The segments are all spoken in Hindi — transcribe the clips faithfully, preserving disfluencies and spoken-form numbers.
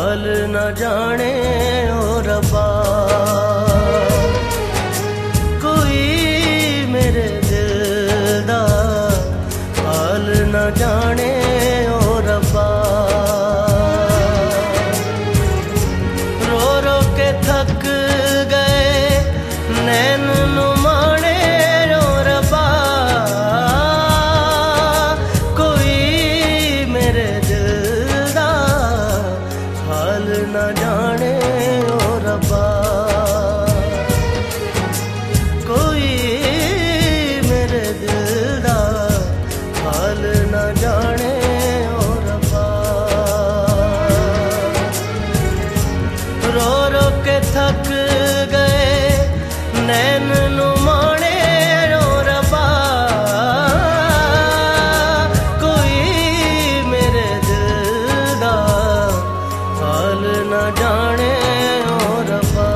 हाल न जाने ओ रब्बा। कोई मेरे दिल दा हाल न जाने ओ रब्बा। रो रो के थक गए नैन नुमाने ओ रब्बा। कोई मेरे दिल दा हाल न जाने ओ रब्बा। कोई मेरे दिल दा हाल न जाने ओ रब्बा। रो रो के थक गए नैन नुमाने ओ रब्बा। कोई मेरे दिल दा हाल न जाने ओ रब्बा।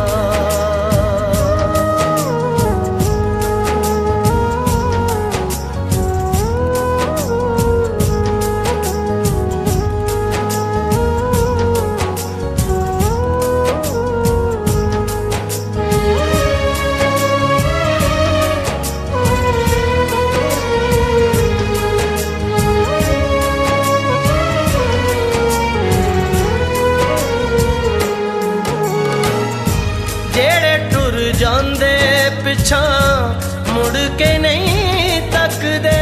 जेड़े टुर जांदे पिछा मुड़ के नहीं तकदे।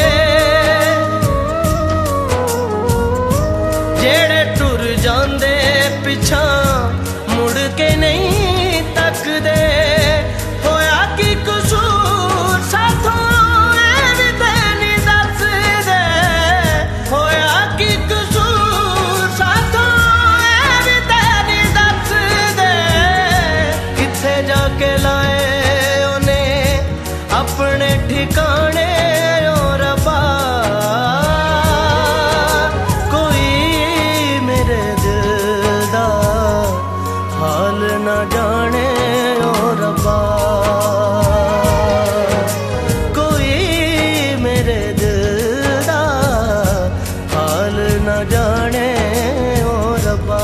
जेड़े टुर जांदे पिछा मुड़ के नहीं तकदे। होया की कसूर साथों ऐ भी ते नहीं दसदे। होया की कसूर साथों ऐ भी ते नहीं दसदे। किथे जाके लाए उन्हें अपने ठिकाने ओ रब्बा। कोई मेरे दिल दा हाल न जाने ओ रब्बा। कोई मेरे दिल दा हाल न जाने ओ रब्बा।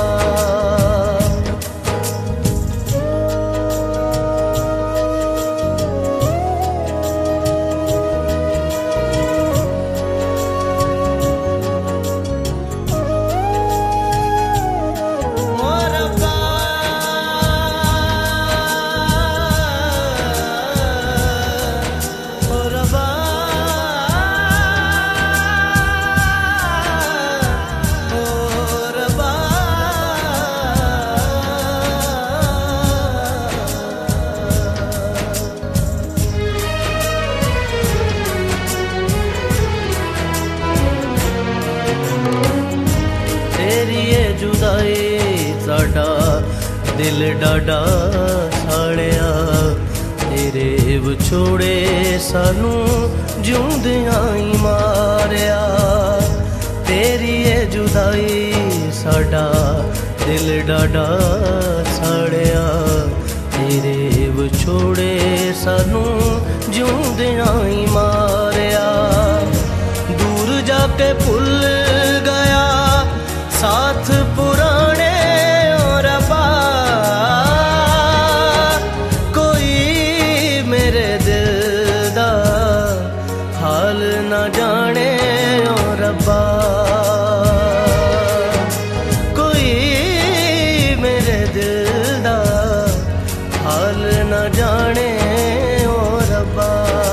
तेरी ये जुदाई साडा दिल डाडा साड़िया। तेरे विछोड़े सानू जिउंदियां ही मारिया। तेरी ये जुदाई साडा दिल डाडा साड़िया। तेरे विछोड़े सानू जिउंदियां ही मारिया। दूर जाके भुल गया साथ पुराने ओ रब्बा। कोई मेरे दिल दा हाल न जाने ओ रब्बा। कोई मेरे दिल दा हाल न जाने ओ रब्बा।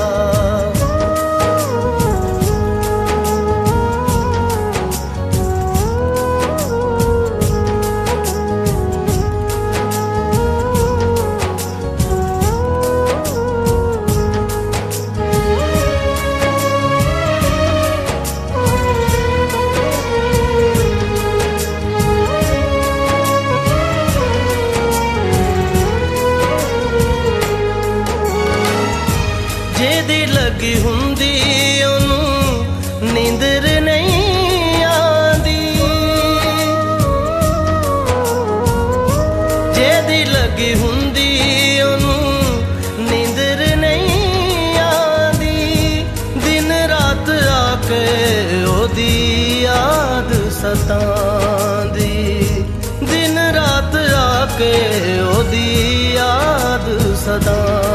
जेदी लगी हुंदी ओनू नींदर नहीं आंदी। जेदी लगी हुंदी ओनू नींदर नहीं आंदी। दिन रात आके ओदी याद सतांदी। दिन के ओदी याद सदा।